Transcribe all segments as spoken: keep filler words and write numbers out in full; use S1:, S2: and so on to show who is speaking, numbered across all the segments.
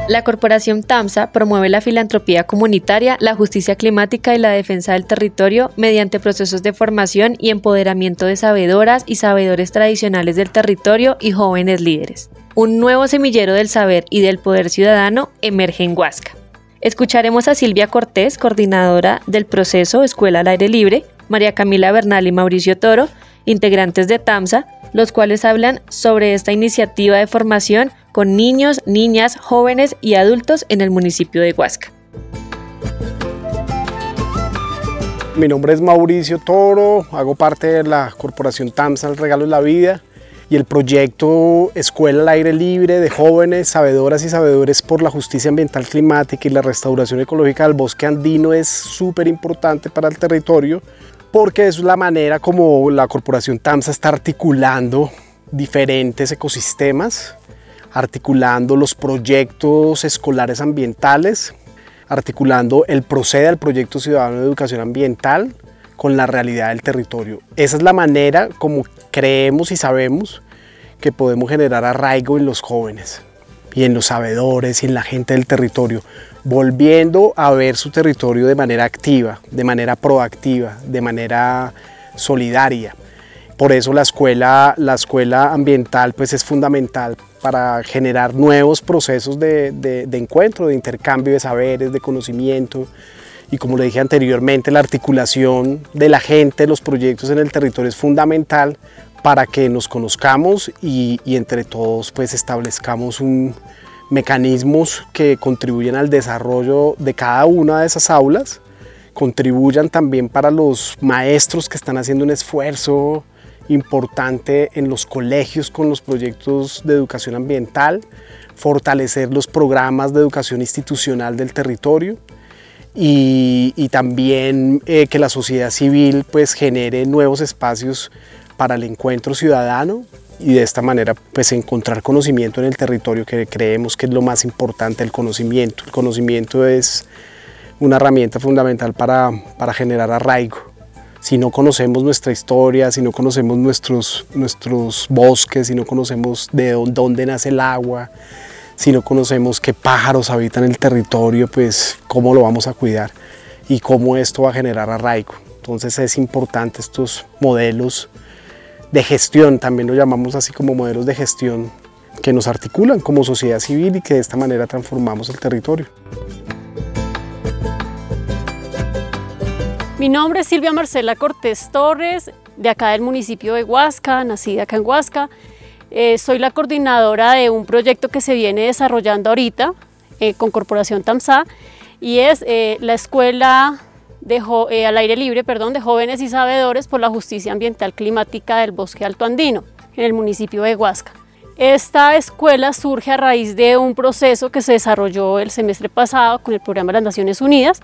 S1: La Corporación TAMSA promueve la filantropía comunitaria, la justicia climática y la defensa del territorio mediante procesos de formación y empoderamiento de sabedoras y sabedores tradicionales del territorio y jóvenes líderes. Un nuevo semillero del saber y del poder ciudadano emerge en Huasca. Escucharemos a Silvia Cortés, coordinadora del proceso Escuela al Aire Libre, María Camila Bernal y Mauricio Toro, integrantes de TAMSA, los cuales hablan sobre esta iniciativa de formación con niños, niñas, jóvenes y adultos en el municipio de Huasca.
S2: Mi nombre es Mauricio Toro, hago parte de la Corporación TAMSA, El Regalo de la Vida, y el proyecto Escuela al Aire Libre de jóvenes, sabedoras y sabedores por la justicia ambiental climática y la restauración ecológica del bosque andino es súper importante para el territorio, porque es la manera como la Corporación TAMSA está articulando diferentes ecosistemas, articulando los proyectos escolares ambientales, articulando el PROCEDA, el Proyecto Ciudadano de Educación Ambiental, con la realidad del territorio. Esa es la manera como creemos y sabemos que podemos generar arraigo en los jóvenes y en los sabedores y en la gente del territorio, volviendo a ver su territorio de manera activa, de manera proactiva, de manera solidaria. Por eso la escuela, la escuela ambiental pues es fundamental para generar nuevos procesos de, de, de encuentro, de intercambio de saberes, de conocimiento. Y como le dije anteriormente, la articulación de la gente, los proyectos en el territorio es fundamental para que nos conozcamos y, y entre todos pues establezcamos un, mecanismos que contribuyen al desarrollo de cada una de esas aulas, contribuyan también para los maestros que están haciendo un esfuerzo importante en los colegios con los proyectos de educación ambiental, fortalecer los programas de educación institucional del territorio y, y también eh, que la sociedad civil pues genere nuevos espacios para el encuentro ciudadano y de esta manera pues encontrar conocimiento en el territorio, que creemos que es lo más importante, el conocimiento. El conocimiento es una herramienta fundamental para, para generar arraigo. Si no conocemos nuestra historia, si no conocemos nuestros, nuestros bosques, si no conocemos de dónde nace el agua, si no conocemos qué pájaros habitan el territorio, pues cómo lo vamos a cuidar y cómo esto va a generar arraigo. Entonces es importante estos modelos de gestión, también lo llamamos así como modelos de gestión, que nos articulan como sociedad civil y que de esta manera transformamos el territorio.
S3: Mi nombre es Silvia Marcela Cortés Torres, de acá del municipio de Huasca, nacida acá en Huasca. Eh, soy la coordinadora de un proyecto que se viene desarrollando ahorita eh, con Corporación TAMSA y es eh, la Escuela de eh, al Aire Libre perdón, de Jóvenes y Sabedores por la Justicia Ambiental Climática del Bosque Alto Andino, en el municipio de Huasca. Esta escuela surge a raíz de un proceso que se desarrolló el semestre pasado con el Programa de las Naciones Unidas,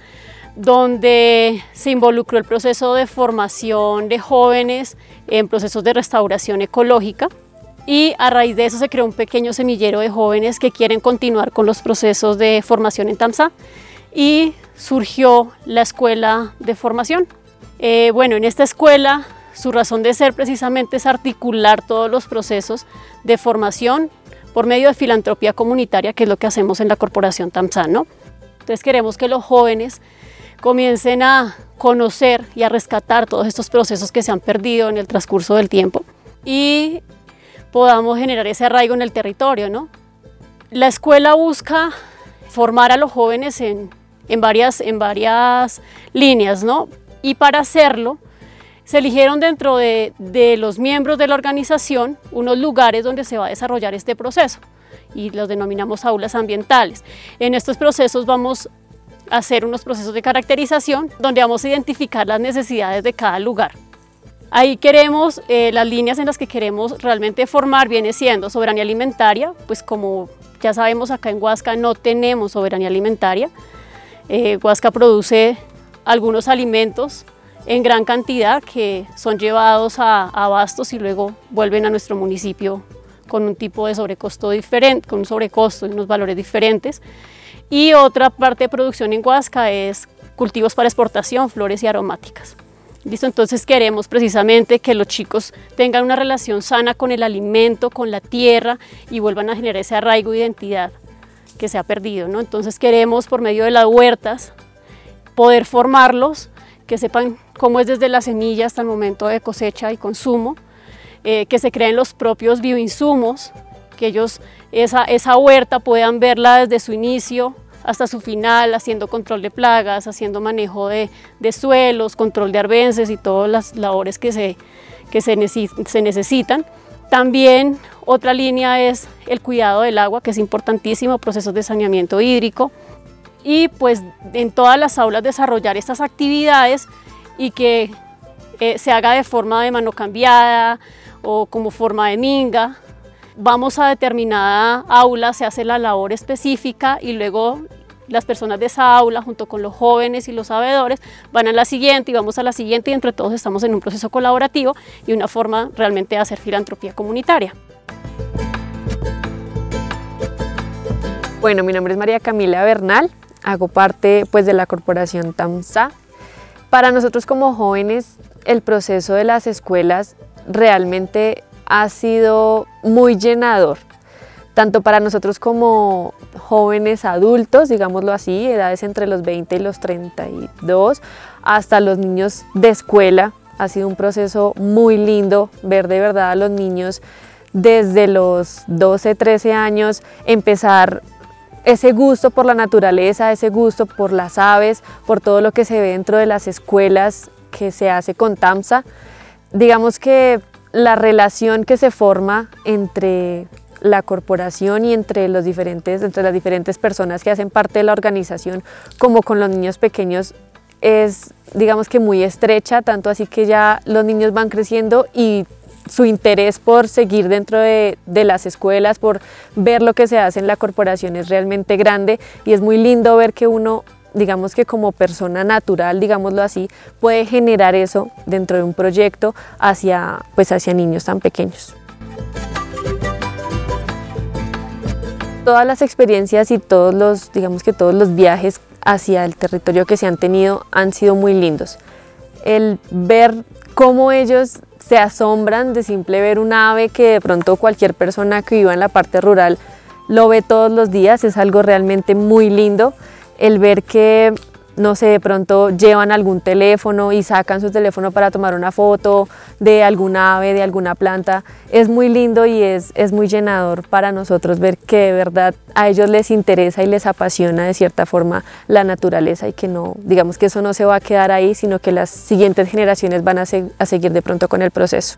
S3: donde se involucró el proceso de formación de jóvenes en procesos de restauración ecológica y a raíz de eso se creó un pequeño semillero de jóvenes que quieren continuar con los procesos de formación en TAMSA y surgió la escuela de formación. Eh, bueno, en esta escuela su razón de ser precisamente es articular todos los procesos de formación por medio de filantropía comunitaria, que es lo que hacemos en la Corporación TAMSA, ¿no? Entonces queremos que los jóvenes comiencen a conocer y a rescatar todos estos procesos que se han perdido en el transcurso del tiempo y podamos generar ese arraigo en el territorio, ¿no? La escuela busca formar a los jóvenes en, en, varias, en varias líneas, ¿no? Y para hacerlo se eligieron dentro de, de los miembros de la organización unos lugares donde se va a desarrollar este proceso y los denominamos aulas ambientales. En estos procesos vamos hacer unos procesos de caracterización donde vamos a identificar las necesidades de cada lugar. Ahí queremos, eh, las líneas en las que queremos realmente formar viene siendo soberanía alimentaria, pues como ya sabemos acá en Huasca no tenemos soberanía alimentaria. Eh, Huasca produce algunos alimentos en gran cantidad que son llevados a, a abastos y luego vuelven a nuestro municipio con un tipo de sobrecosto diferente, con un sobrecosto y unos valores diferentes. Y otra parte de producción en Huasca es cultivos para exportación, flores y aromáticas. ¿Listo? Entonces queremos precisamente que los chicos tengan una relación sana con el alimento, con la tierra y vuelvan a generar ese arraigo de identidad que se ha perdido, ¿no? Entonces queremos, por medio de las huertas, poder formarlos, que sepan cómo es desde la semilla hasta el momento de cosecha y consumo, eh, que se creen los propios bioinsumos, que ellos esa, esa huerta puedan verla desde su inicio hasta su final, haciendo control de plagas, haciendo manejo de, de suelos, control de arbences y todas las labores que se, que se, neces se necesitan. También otra línea es el cuidado del agua, que es importantísimo, procesos de saneamiento hídrico, y pues en todas las aulas desarrollar estas actividades y que eh, se haga de forma de mano cambiada o como forma de minga. Vamos a determinada aula, se hace la labor específica y luego las personas de esa aula junto con los jóvenes y los sabedores van a la siguiente y vamos a la siguiente y entre todos estamos en un proceso colaborativo y una forma realmente de hacer filantropía comunitaria.
S1: Bueno, mi nombre es María Camila Bernal, hago parte pues de la corporación TAMSA. Para nosotros como jóvenes el proceso de las escuelas realmente ha sido muy llenador, tanto para nosotros como jóvenes adultos, digámoslo así, edades entre los veinte y los treinta y dos, hasta los niños de escuela. Ha sido un proceso muy lindo ver de verdad a los niños desde los doce, trece años empezar ese gusto por la naturaleza, ese gusto por las aves, por todo lo que se ve dentro de las escuelas que se hace con TAMSA. Digamos que la relación que se forma entre la corporación y entre, los diferentes, entre las diferentes personas que hacen parte de la organización, como con los niños pequeños, es digamos que muy estrecha, tanto así que ya los niños van creciendo y su interés por seguir dentro de, de las escuelas, por ver lo que se hace en la corporación es realmente grande y es muy lindo ver que uno, digamos que como persona natural, digámoslo así, puede generar eso dentro de un proyecto hacia, pues hacia niños tan pequeños. Todas las experiencias y todos los, digamos que todos los viajes hacia el territorio que se han tenido han sido muy lindos. El ver cómo ellos se asombran de simple ver un ave que de pronto cualquier persona que viva en la parte rural lo ve todos los días es algo realmente muy lindo. El ver que, no sé, de pronto llevan algún teléfono y sacan su teléfono para tomar una foto de alguna ave, de alguna planta, es muy lindo y es, es muy llenador para nosotros ver que de verdad a ellos les interesa y les apasiona de cierta forma la naturaleza y que no, digamos que eso no se va a quedar ahí, sino que las siguientes generaciones van a, se, a seguir de pronto con el proceso.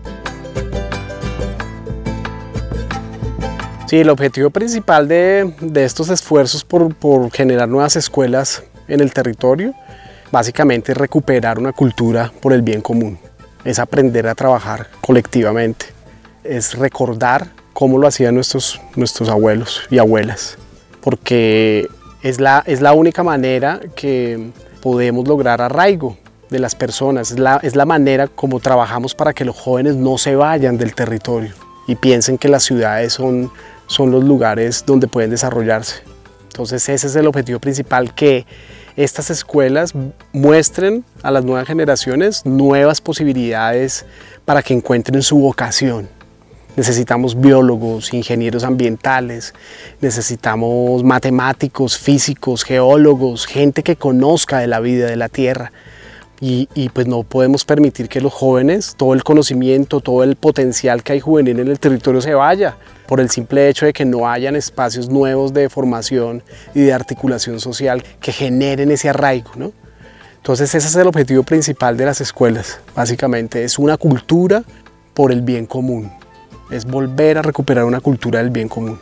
S2: Sí, el objetivo principal de, de estos esfuerzos por, por generar nuevas escuelas en el territorio, básicamente es recuperar una cultura por el bien común, es aprender a trabajar colectivamente, es recordar cómo lo hacían nuestros, nuestros abuelos y abuelas, porque es la, es la única manera que podemos lograr arraigo de las personas, es la, es la manera como trabajamos para que los jóvenes no se vayan del territorio y piensen que las ciudades son, son los lugares donde pueden desarrollarse. Entonces ese es el objetivo principal, que estas escuelas muestren a las nuevas generaciones nuevas posibilidades para que encuentren su vocación. Necesitamos biólogos, ingenieros ambientales, necesitamos matemáticos, físicos, geólogos, gente que conozca de la vida, de la tierra. Y, y pues no podemos permitir que los jóvenes, todo el conocimiento, todo el potencial que hay juvenil en el territorio se vaya por el simple hecho de que no hayan espacios nuevos de formación y de articulación social que generen ese arraigo, ¿no? Entonces ese es el objetivo principal de las escuelas, básicamente es una cultura por el bien común, es volver a recuperar una cultura del bien común.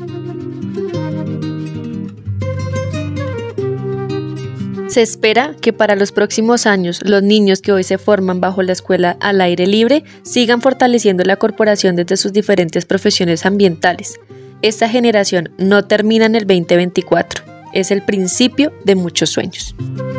S1: Se espera que para los próximos años los niños que hoy se forman bajo la escuela al aire libre sigan fortaleciendo la corporación desde sus diferentes profesiones ambientales. Esta generación no termina en el veinte veinticuatro, es el principio de muchos sueños.